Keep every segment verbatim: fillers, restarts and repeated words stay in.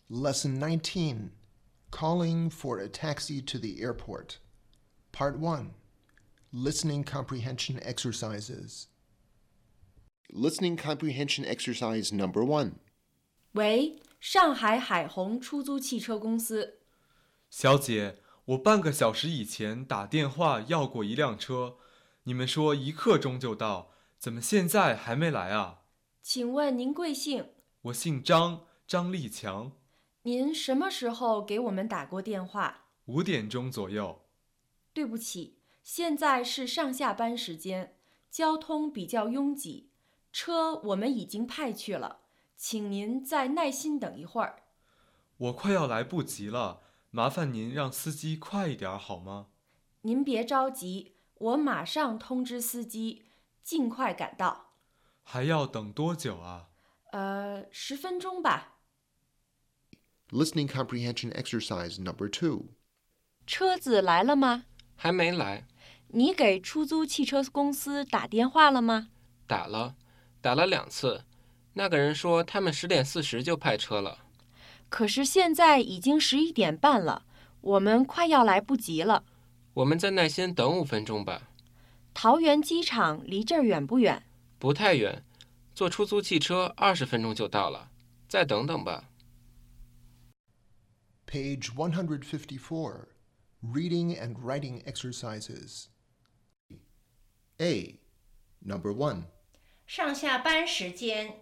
Lesson nineteen, Calling for a Taxi to the Airport. Part one, Listening Comprehension Exercises. Listening Comprehension Exercise Number one. 喂，上海海虹出租汽车公司。 小姐，我半个小时以前打电话要过一辆车，你们说一刻钟就到，怎么现在还没来啊？ 请问您贵姓？ 我姓张，张立强。 您什么时候给我们打过电话？ 五点钟左右。 对不起，现在是上下班时间，交通比较拥挤，车我们已经派去了，请您再耐心等一会儿。 我快要来不及了，麻烦您让司机快一点好吗？ 您别着急，我马上通知司机，尽快赶到。 还要等多久啊？ 呃，十分钟吧。 Listening Comprehension Exercise Number two. 车子来了吗？ 还没来。 你给出租汽车公司打电话了吗？ 打了，打了两次。那个人说他们十点四十就派车了。 可是现在已经十一点半了，我们快要来不及了。 我们再耐心等五分钟吧。 桃园机场离这儿远不远？ 不太远，坐出租汽车二十分钟就到了。再等等吧。 Page one fifty-four, Reading and Writing Exercises. A. Number one. 上下班时间。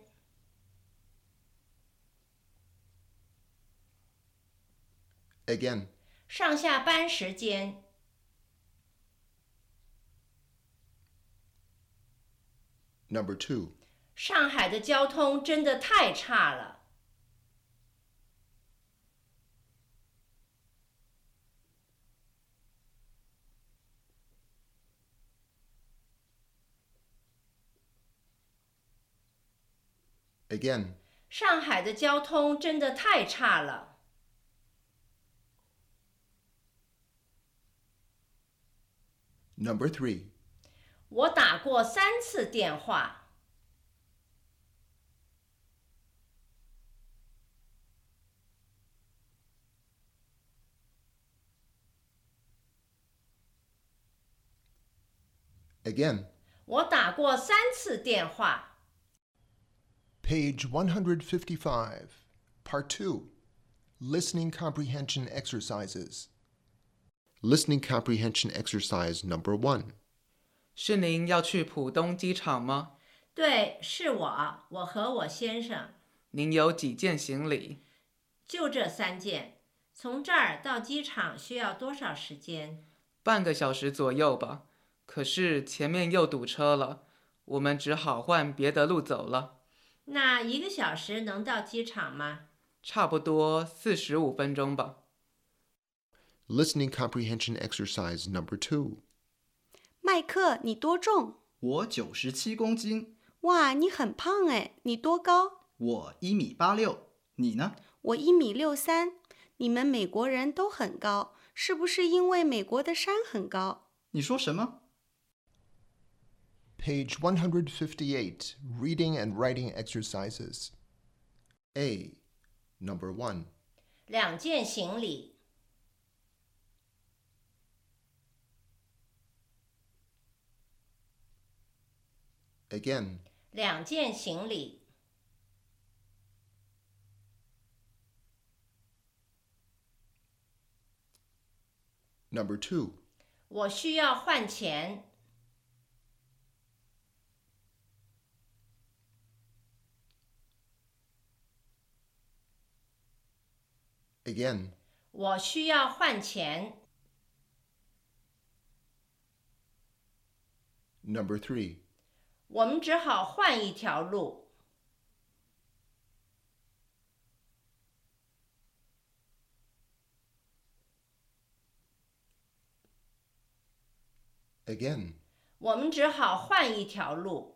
Again. 上下班时间。 Number two. 上海的交通真的太差了。 Again. 上海的交通真的太差了。 Number three. 我打过三次电话。 Again. 我打过三次电话。 Page one fifty-five, Part two, Listening Comprehension Exercises. Listening Comprehension Exercise Number one. 是您要去浦东机场吗？ 对，是我，我和我先生。 您有几件行李？ 就这三件。从这儿到机场需要多少时间？ 半个小时左右吧。可是前面又堵车了，我们只好换别的路走了。 那一个小时能到机场吗？ 差不多四十五分钟吧。 Listening Comprehension Exercise Number two. 麦克，你多重？ 我九十七公斤。 哇，你很胖哎！你多高？ 我一米八六。你呢？ 我一米六三。你们美国人都很高，是不是因为美国的山很高？ 你说什么？ Page one fifty-eight, Reading and Writing Exercises. A. Number one. 两件行李。 Again. 两件行李。 Number two. 我需要换钱。 Again. 我需要换钱。 Number three. 我们只好换一条路。 Again. 我们只好换一条路。